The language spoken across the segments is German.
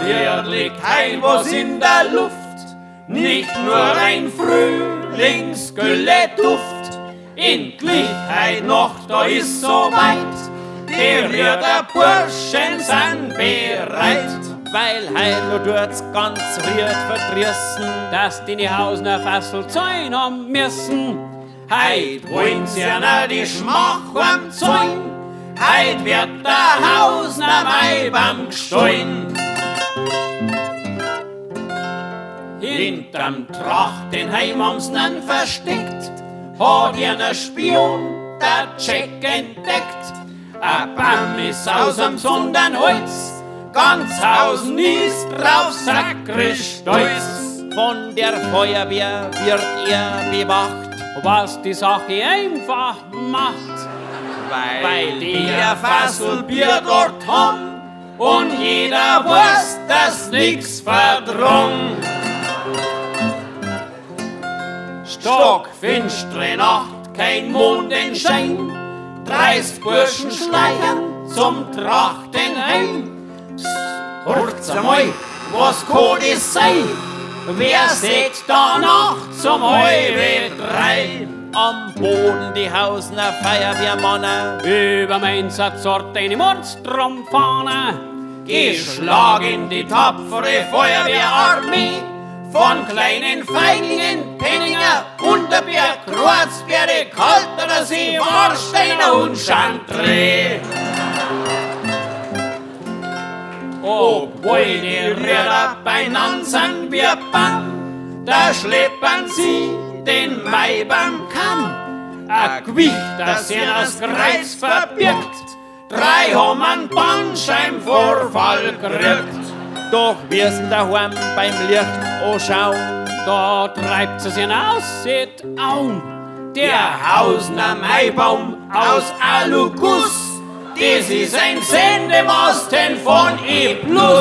hier liegt Heil was in der Luft, nicht nur ein Frühlingsgülle Duft. Endlich heut Nacht, da ist so weit, die Rüder Burschen sind bereit. Weil heil du durchs ganz Ried verdriessen, dass die Hausner Fassel zäun haben müssen. Heut wollen sie na die Schmach am Zäun, heut wird der Hausner Weibam gestohlen. Hinterm Trachtenheim haben's nen versteckt, hat ihr Spion der Check entdeckt. A Baum ist aus'm Sonnenholz, ganz Hausen ist drauf sakrisch stolz. Von der Feuerwehr wird er bewacht, was die Sache einfach macht. Weil die Fasselbier dort haben und jeder weiß, dass nix verdrung. Stockfinstere Nacht, kein Mondenschein, 30 Burschen schleichen zum Trachtenheim. Hört's einmal, was kann das sein? Wer sieht da Nacht zum halbe 3? Am Boden die Hausner Feuerwehrmänner, über Mainzer zort eine Mordstromfahne. Geschlagen die tapfere Feuerwehrarmee, von kleinen Feiglingen, Penninger, Unterberg, Kreuzberg, Kalterer See, Warsteiner und Chantre. Obwohl die Räder beieinander sind wie Bam, da schleppen sie den Weibern Kamm. A Gewicht, das sie das Kreuz verbirgt, 3 haben einen Bandscheibenvorfall gekriegt. doch wir's daheim beim Licht anschauen. Da treibt sie sich aus, sieht Aum. Der Hausner Maibaum aus Aluguss, das ist ein Sendemasten von E+.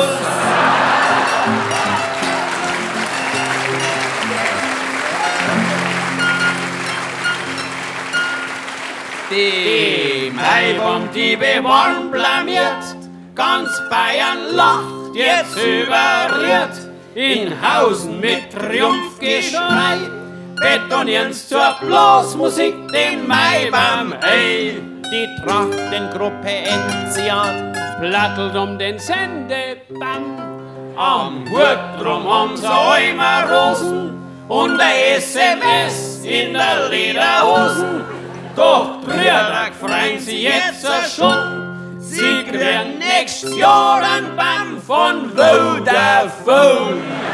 Die Maibaum, die beworben blamiert, ganz Bayern lacht, jetzt überrührt. In Hausen mit Triumphgeschrei betonieren's zur Blasmusik den Maibaum, hey. Die Trachtengruppe Enzian Plattelt um den Sendebaum. Am Hut drum haben sie immer Rosen und ein SMS in der Lederhosen. Doch Brüder freuen sie jetzt schon, sie kriegen nächstes Jahr einen Baum von Vodafone.